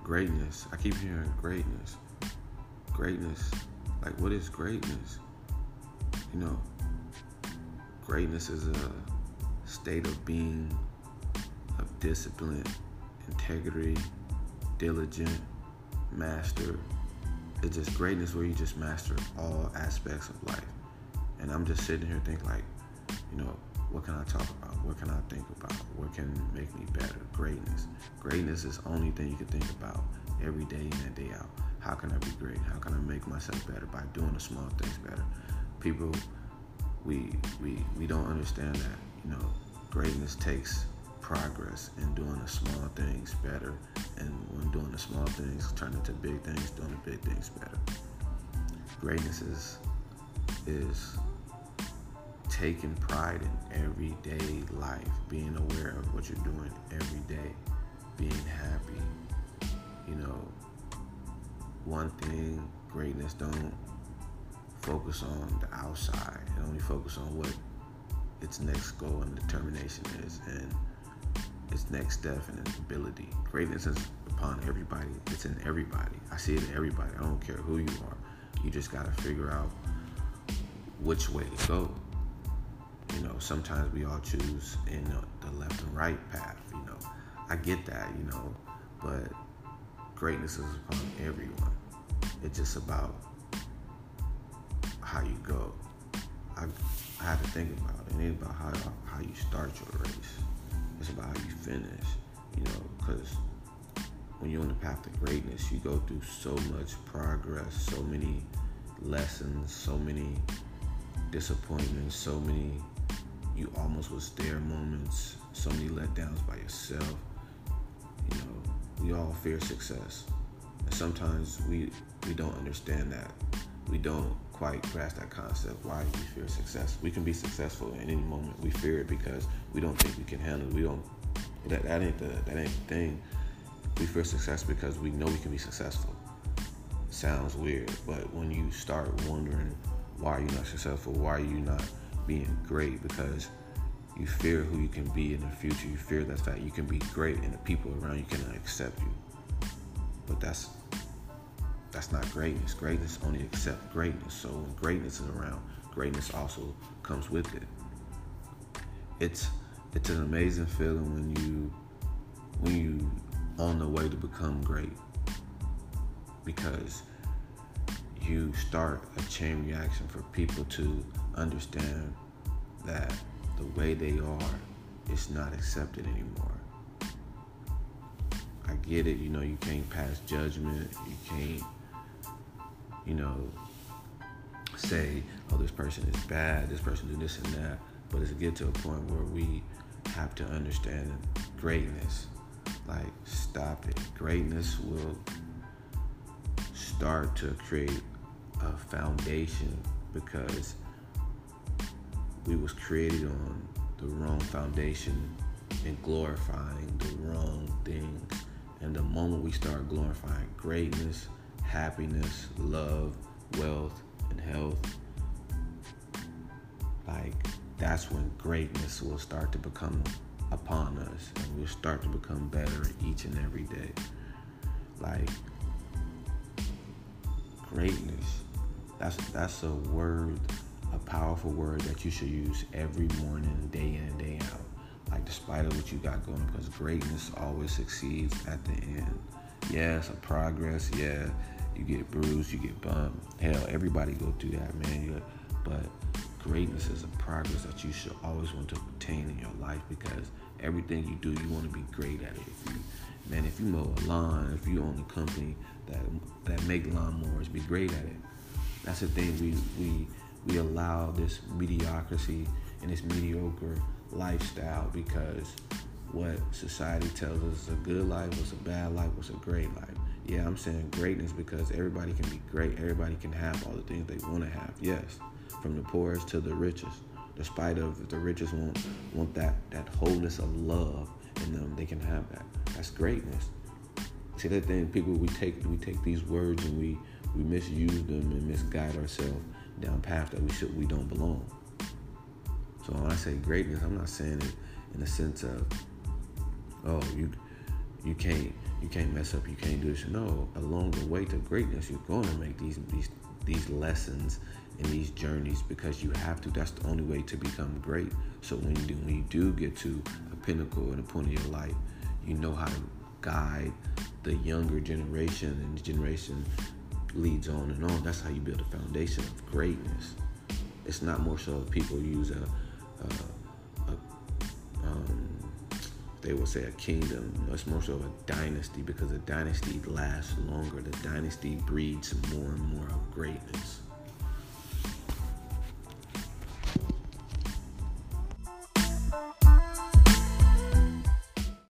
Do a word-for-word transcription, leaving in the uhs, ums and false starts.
greatness. I keep hearing greatness. Greatness. Like, what is greatness? You know, greatness is a state of being, of discipline, integrity, diligent, master. It's just greatness where you just master all aspects of life. And I'm just sitting here thinking like, you know, what can I talk about? What can I think about? What can make me better? Greatness. Greatness is the only thing you can think about every day in and day out. How can I be great? How can I make myself better by doing the small things better? People, we we we don't understand that, you know, greatness takes progress in doing the small things better, and when doing the small things turn into big things, doing the big things better. Greatness is is taking pride in everyday life, being aware of what you're doing every day, being happy. You know, one thing, greatness don't focus on the outside. It only focus on what its next goal and determination is, and its next step and its ability. Greatness is upon everybody. It's in everybody. I see it in everybody. I don't care who you are. You just gotta figure out which way to go. You know, sometimes we all choose in the left and right path. You know, I get that. You know, but greatness is upon everyone. It's just about how you go. I, I have to think about it. It ain't about how how you start your race. It's about how you finish. You know, because when you're on the path to greatness, you go through so much progress, so many lessons, so many disappointments, so many you almost was there moments, so many letdowns by yourself. You know, we all fear success. And sometimes we we don't understand that. We don't quite grasp that concept. Why we fear success? We can be successful at any moment. We fear it because we don't think we can handle it. We don't. That that ain't the that ain't the thing. We fear success because we know we can be successful. Sounds weird, but when you start wondering why are you not successful, why are you not being great, because you fear who you can be in the future. You fear that fact you can be great and the people around you cannot accept you. But that's that's not greatness. Greatness only accepts greatness. So when greatness is around, greatness also comes with it. It's it's an amazing feeling when you when you on the way to become great, because you start a chain reaction for people to understand that the way they are is not accepted anymore. I get it, you know, you can't pass judgment, you can't, you know, say, oh, this person is bad, this person do this and that, but it's get to a point where we have to understand greatness. Like, stop it. Greatness will start to create a foundation because we was created on the wrong foundation and glorifying the wrong things. And the moment we start glorifying greatness, happiness, love, wealth, and health, like, that's when greatness will start to become upon us, and we'll start to become better each and every day. Like, greatness, that's that's a word, a powerful word that you should use every morning, day in and day out. Like, despite of what you got going, because greatness always succeeds at the end. Yeah, it's a progress. Yeah, you get bruised, you get bumped. Hell, everybody go through that, man. But greatness is a progress that you should always want to obtain in your life, because everything you do, you want to be great at it. If you, man, if you mow a lawn, if you own a company that that make lawnmowers, be great at it. That's the thing. We we we allow this mediocrity and this mediocre lifestyle because what society tells us is a good life, what's a bad life, what's a great life. Yeah, I'm saying greatness because everybody can be great. Everybody can have all the things they want to have. Yes, from the poorest to the richest. Despite of if the richest want want that that wholeness of love in them, they can have that. That's greatness. See, that thing, people, we take we take these words and we we misuse them and misguide ourselves down paths that we should we don't belong. So when I say greatness, I'm not saying it in the sense of, oh, you you can't you can't mess up, you can't do this. No, along the way to greatness, you're going to make these these these lessons and these journeys because you have to. That's the only way to become great. So when you do, when you do get to a pinnacle and a point of your life, you know how to guide the younger generation, and the generation leads on and on. That's how you build a foundation of greatness. It's not more so people use a, a, a um, they will say a kingdom. It's more so a dynasty, because a dynasty lasts longer. The dynasty breeds more and more of greatness.